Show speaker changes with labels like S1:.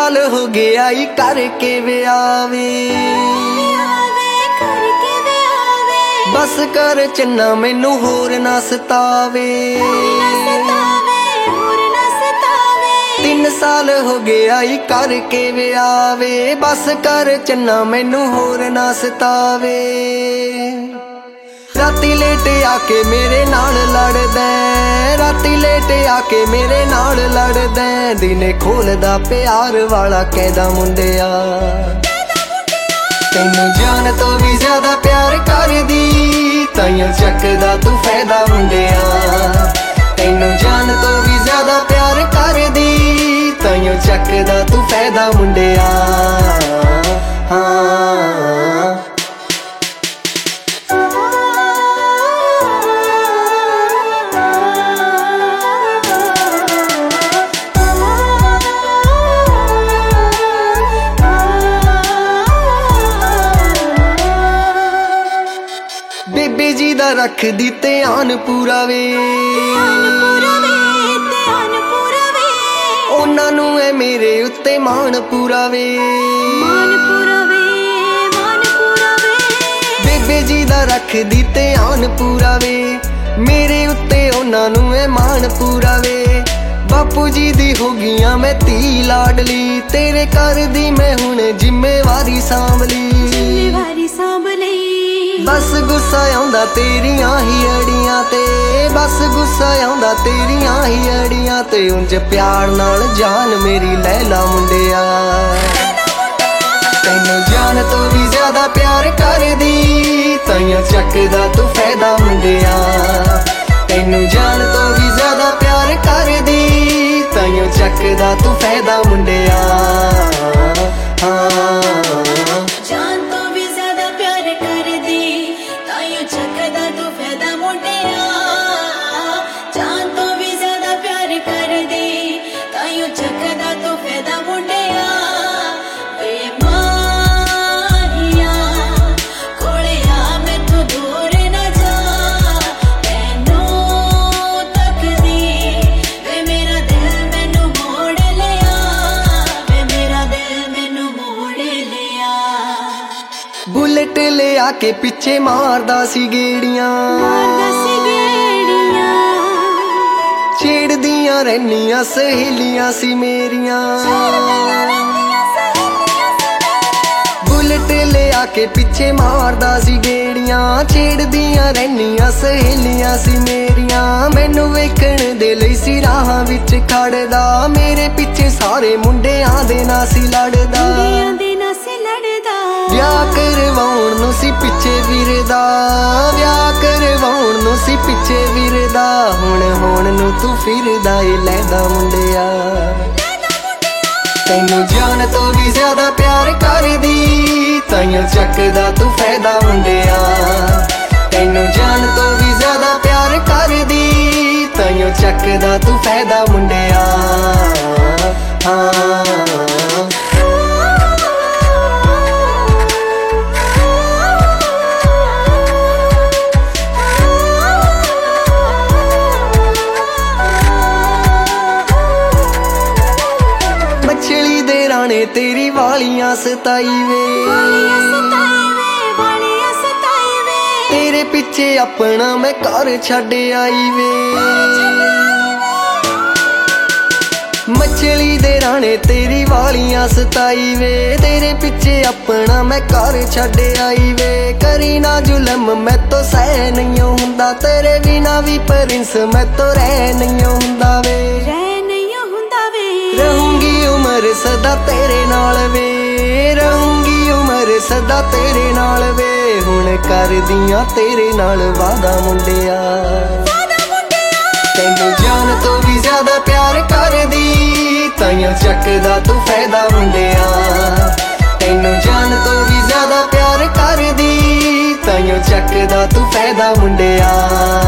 S1: साल हो गया ई करके विआवे बस कर चन्ना मैनू होर ना सतावे 3 साल हो गया ई करके विआवे बस कर चन्ना मैनू होर ना सतावे राती लेट आके मेरे नाल लड़दा राती लेट आके मेरे नाल लड़दा दिने खोलदा प्यार वाला कहदा मुंडिया तैनू जान तो भी ज्यादा प्यार करदी ताइयों चकदा तू फायदा मुंडिया तैनू जान तो भी ज्यादा प्यार करदी ताइयों चकदा तू फायदा मुंडिया हाँ बेबे जी दा रख दी ध्यान पूरा वे उन्हां नू है मेरे उत्ते मान पूरा वे बेबे जी दा रख दी ध्यान पूरा वे मेरे उत्ते उन्हां नू है मान पूरा वे बापू जी दी हो गईयां मैं धी लाडली तेरे घर दी मैं हुण जिम्मेवारी सांभ ली बस गुस्सा आउंदा तेरियां ही अड़ियां ते बस गुस्सा आउंदा तेरियां ही अड़ियां ते उंज प्यार नाल जान मेरी लैला मुंडिया तैनू जान तो भी ज्यादा प्यार करदी ताइयों चकदा तू फायदा मुंडिया तैनू जान तो भी ज्यादा प्यार करदी ताइयों चकदा तू फायदा मुंडिया हाँ बुलेट ले आके पिछे मारदा सी गेड़ियां छेड़दियां रहनियां सहेलियां सी मेरियां बुलेट ले आके पिछे मारदा सी गेड़ियां छेड़दियां रहनियां सहेलियां सी मेरियां मैनू वेखण दे लई सी राहां विच खड़दा मेरे पिछे सारे मुंडियां दे नाल सी लड़दा ਵਿਆਹ ਕਰਵਾਉਣ ਨੂੰ ਸੀ ਪਿੱਛੇ ਵੀਰਦਾ ਵਿਆਹ ਕਰਵਾਉਣ ਨੂੰ ਸੀ ਪਿੱਛੇ ਵੀਰਦਾ ਹੁਣ ਨੂੰ ਤੂੰ ਫਿਰਦਾ ਏ ਲੈਂਦਾ ਮੁੰਡਿਆ ਤੈਨੂੰ ਜਾਨ ਤੋਂ ਵੀ ਜ਼ਿਆਦਾ ਪਿਆਰ ਕਰਦੀ ਤਾਈਆਂ ਚੱਕਦਾ ਤੂੰ ਫਾਇਦਾ ਮੁੰਡਿਆ ਤੈਨੂੰ ਜਾਨ ਤੋਂ ਵੀ ਜ਼ਿਆਦਾ ਪਿਆਰ ਕਰਦੀ ਤਾਈਆਂ ਚੱਕਦਾ ਤੂੰ ਫਾਇਦਾ ਮੁੰਡਿਆ ਹਾਂ तेरी वालियां सताई वे तेरे पिछे अपना मैं घर छड़ आई वे मछली दे राणे तेरी वालियां सताई वे तेरे पिछे अपना मैं घर छड़ आई वे करी ना जुलम मैं तो सह नहीं हुंदा तेरे बिना भी प्रिंस मैं तो रह नहीं हुंदा वे रहूंगी उमर सदा तेरे नाल वे रहूंगी उमर सदा तेरे नाल वे हुण कर दियां तेरे नाल वादा मुंडिया तैनू जान तो भी ज्यादा प्यार करदी ताइयों चकदा तू फायदा मुंडिया तैनू जान तो भी ज्यादा प्यार करदी ताइयों चकदा तू फायदा मुंडिया